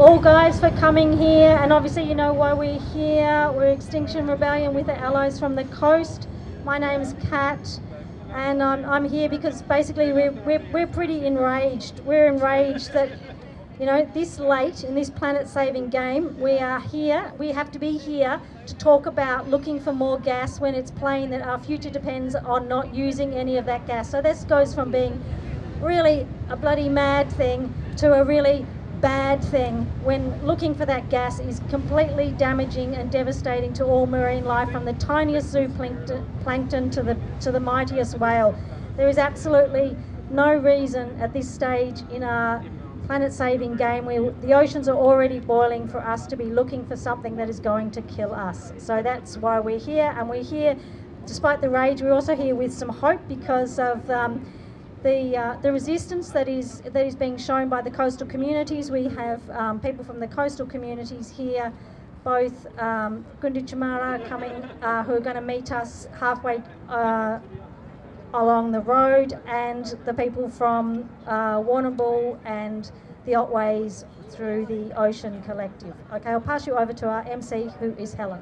all guys for coming here, and obviously you know why we're here. We're Extinction Rebellion with the allies from the coast. My name's Kat, and I'm here because basically we're pretty enraged. We're enraged that, you know, this late in this planet-saving game, we are here, we have to be here to talk about looking for more gas when it's plain that our future depends on not using any of that gas. So this goes from being really a bloody mad thing to a really bad thing when looking for that gas is completely damaging and devastating to all marine life, from the tiniest zooplankton to the mightiest whale. There is absolutely no reason at this stage in our planet-saving game where the oceans are already boiling for us to be looking for something that is going to kill us. So that's why we're here, and we're here despite the rage. We're also here with some hope because of the resistance that is being shown by the coastal communities. We have people from the coastal communities here, both Gunditjmara coming, who are going to meet us halfway along the road, and the people from Warrnambool and the Otways through the Ocean Collective. Okay, I'll pass you over to our MC, who is Helen.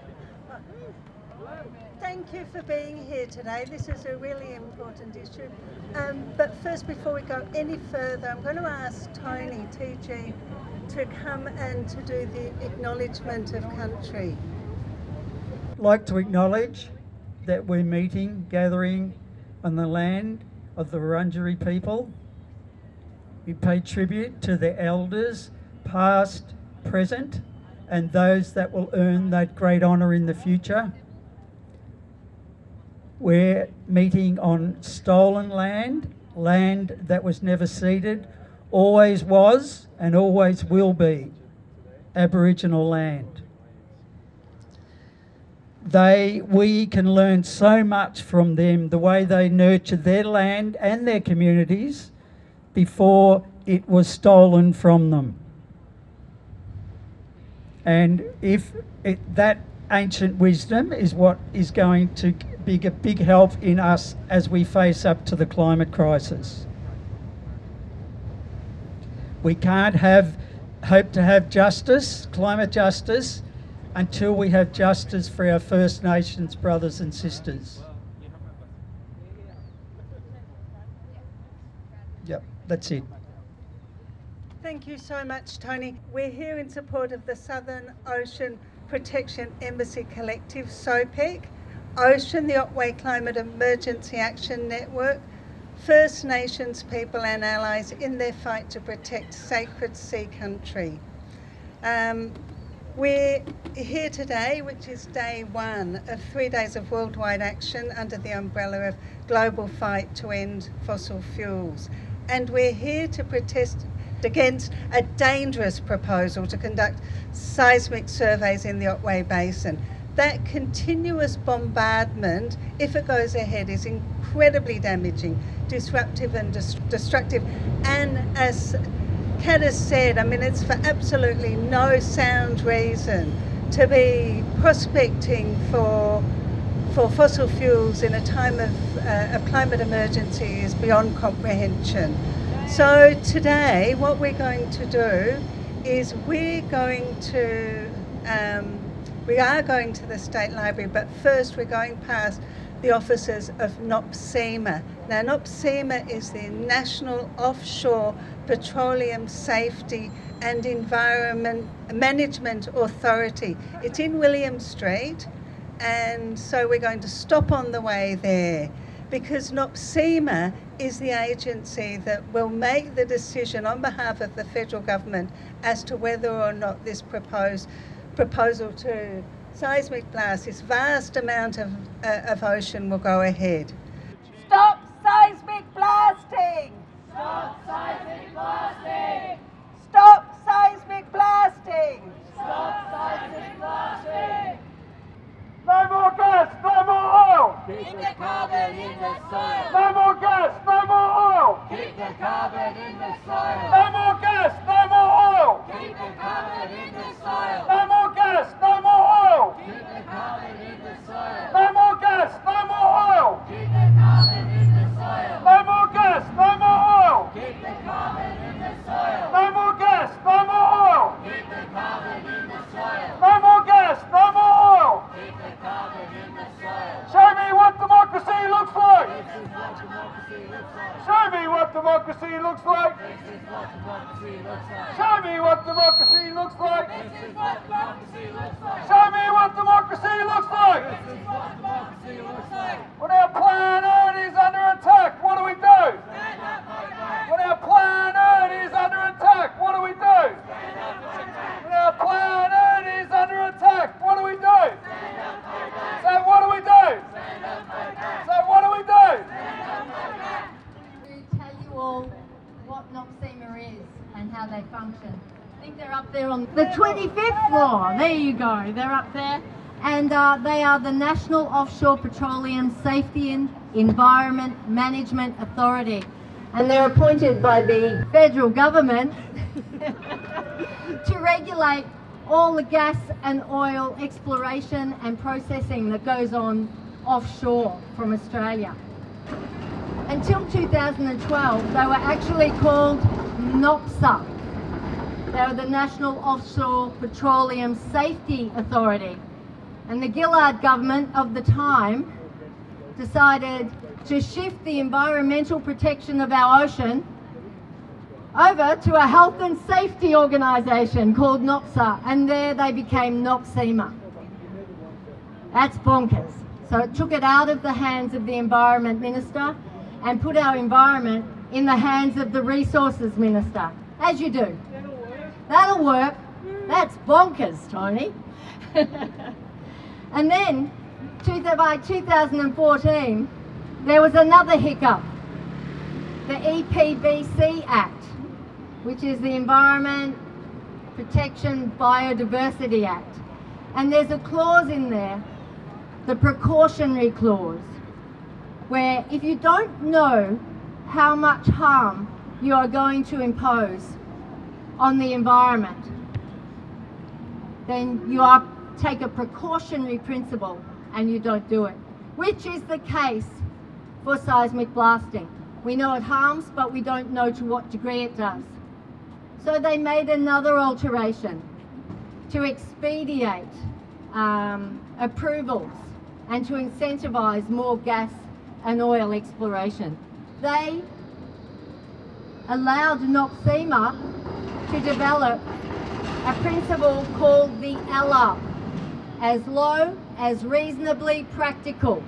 Thank you for being here today. This is a really important issue. But first, before we go any further, I'm going to ask Tony, TG, to come and to do the acknowledgement of country. I'd like to acknowledge that we're meeting, gathering on the land of the Wurundjeri people. We pay tribute to the elders, past, present, and those that will earn that great honour in the future. We're meeting on stolen land, land that was never ceded, always was and always will be Aboriginal land. We can learn so much from them, the way they nurtured their land and their communities before it was stolen from them. And if that ancient wisdom is what is going to be a big help in us as we face up to the climate crisis. We can't hope to have justice, climate justice, until we have justice for our First Nations brothers and sisters. Yep, that's it. Thank you so much, Tony. We're here in support of the Southern Ocean Protection Embassy Collective, SOPEC, Ocean, the Otway Climate Emergency Action Network, First Nations people and allies in their fight to protect sacred sea country. We're here today, which is day one of 3 days of worldwide action under the umbrella of global fight to end fossil fuels. And we're here to protest against a dangerous proposal to conduct seismic surveys in the Otway Basin. That continuous bombardment, if it goes ahead, is incredibly damaging, disruptive and destructive. And as Kat has said, I mean, it's for absolutely no sound reason to be prospecting for fossil fuels in a time of climate emergency is beyond comprehension. So today, what we're going to do is we are going to the State Library, but first we're going past the offices of NOPSEMA. Now, NOPSEMA is the National Offshore Petroleum Safety and Environment Management Authority. It's in William Street, and so we're going to stop on the way there, because NOPSEMA is the agency that will make the decision on behalf of the federal government as to whether or not this proposal to seismic blast this vast amount of ocean will go ahead. Stop seismic blasting! Stop seismic blasting! Stop seismic blasting! Stop seismic blasting! No more gas, no more oil! Keep the carbon in the soil! No more gas, no more oil! Keep the carbon in the soil! No more gas, no more oil! Keep the carbon in the soil! No more gas, no more oil! Keep the carbon in the soil! No more gas, no more oil! Keep the Show me what democracy looks like. This is what democracy looks like. Show me what democracy looks like. This is what democracy looks like. When our planet is under attack, what do we do? Stand up, fight back. When our planet is under attack, what do we do? Stand up, fight back. When our planet is under attack, what do we do? Stand up, fight back. So what do we do? Stand up, fight back. So what do we do? Stand up, fight back. To tell you all what NOPSEMA is and how they function. I think they're up there on the 25th floor. There you go, they're up there. And they are the National Offshore Petroleum Safety and Environment Management Authority. And they're appointed by the federal government to regulate all the gas and oil exploration and processing that goes on offshore from Australia. Until 2012, they were actually called NOPSA. They were the National Offshore Petroleum Safety Authority. And the Gillard government of the time decided to shift the environmental protection of our ocean over to a health and safety organisation called NOPSA, and there they became NOPSEMA. That's bonkers. So it took it out of the hands of the Environment Minister and put our environment in the hands of the Resources Minister, as you do. That'll work. That's bonkers, Tony. And then, by 2014, there was another hiccup. The EPBC Act, which is the Environment Protection Biodiversity Act. And there's a clause in there, the precautionary clause, where if you don't know how much harm you are going to impose on the environment, then you take a precautionary principle and you don't do it, which is the case for seismic blasting. We know it harms, but we don't know to what degree it does. So they made another alteration to expedite approvals and to incentivise more gas and oil exploration. They allowed NOPSEMA to develop a principle called the ALAP, as low as reasonably practical,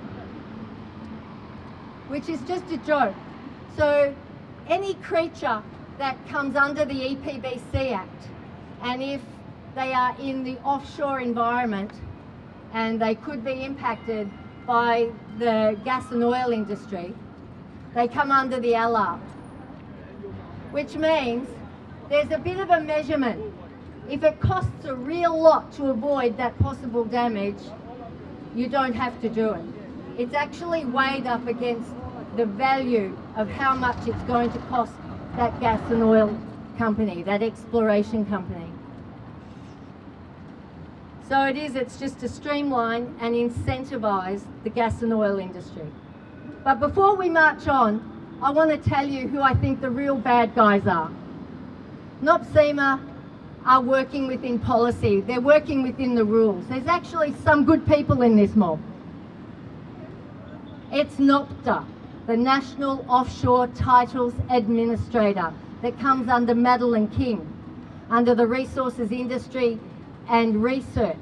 which is just a joke. So any creature that comes under the EPBC Act, and if they are in the offshore environment and they could be impacted by the gas and oil industry, they come under the ALAP, which means there's a bit of a measurement. If it costs a real lot to avoid that possible damage, you don't have to do it. It's actually weighed up against the value of how much it's going to cost that gas and oil company, that exploration company. So it's just to streamline and incentivise the gas and oil industry. But before we march on, I want to tell you who I think the real bad guys are. NOPSEMA are working within policy. They're working within the rules. There's actually some good people in this mob. It's NOPTA, the National Offshore Titles Administrator, that comes under Madeline King, under the Resources Industry and Research.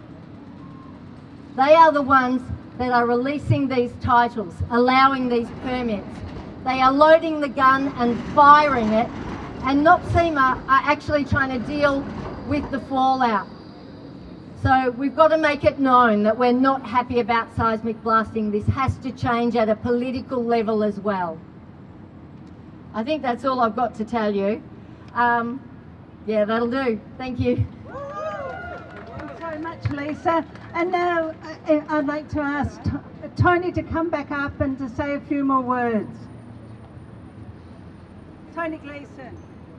They are the ones that are releasing these titles, allowing these permits. They are loading the gun and firing it, and NOPSEMA are actually trying to deal with the fallout. So we've got to make it known that we're not happy about seismic blasting. This has to change at a political level as well. I think that's all I've got to tell you. Yeah, that'll do. Thank you. Thanks so much, Lisa. And now I'd like to ask Tony to come back up and to say a few more words. Tony Gleeson.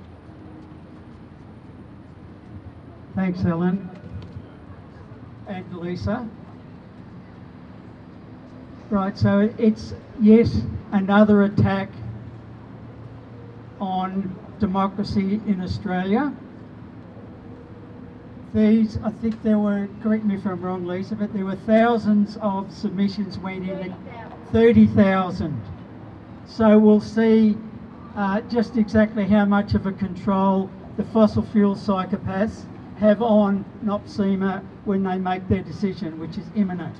Thanks, Helen and Lisa. Right, so it's, yes, another attack on democracy in Australia. These, I think there were, correct me if I'm wrong, Lisa, but there were thousands of submissions went in, 30,000. So we'll see just exactly how much of a control the fossil fuel psychopaths have on NOPSEMA when they make their decision, which is imminent.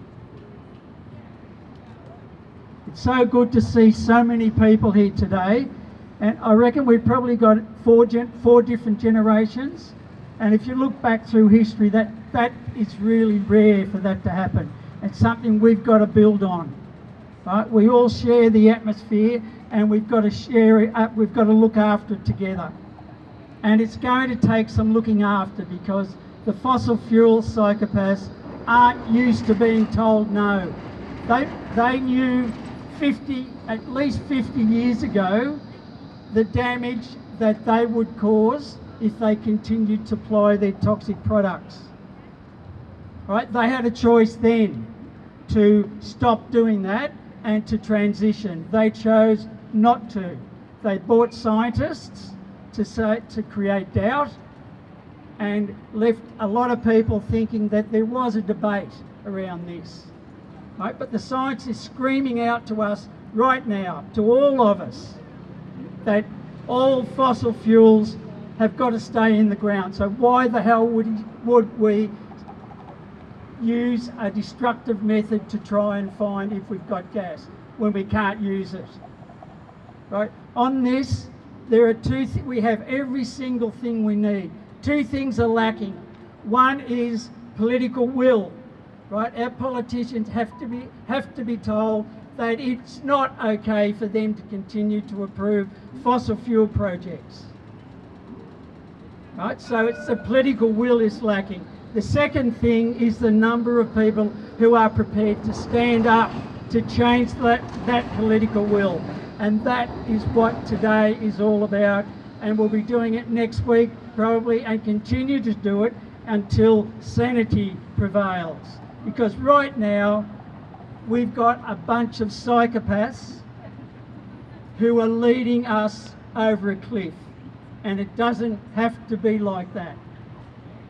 It's so good to see so many people here today, and I reckon we've probably got four different generations, and if you look back through history, that is really rare for that to happen. It's something we've got to build on. Right? We all share the atmosphere, and we've got to share it up, we've got to look after it together. And it's going to take some looking after, because the fossil fuel psychopaths aren't used to being told no. They knew at least 50 years ago the damage that they would cause if they continued to apply their toxic products. Right? They had a choice then to stop doing that and to transition. They chose not to. They bought scientists to create doubt and left a lot of people thinking that there was a debate around this. Right? But the science is screaming out to us right now, to all of us, that all fossil fuels have got to stay in the ground. So why the hell would we use a destructive method to try and find if we've got gas when we can't use it? Right? On this, there are we have every single thing we need. Two things are lacking. One is political will. Right? Our politicians have to be told that it's not okay for them to continue to approve fossil fuel projects. Right? So it's the political will is lacking. The second thing is the number of people who are prepared to stand up to change that political will. And that is what today is all about. And we'll be doing it next week probably, and continue to do it until sanity prevails. Because right now, we've got a bunch of psychopaths who are leading us over a cliff. And it doesn't have to be like that.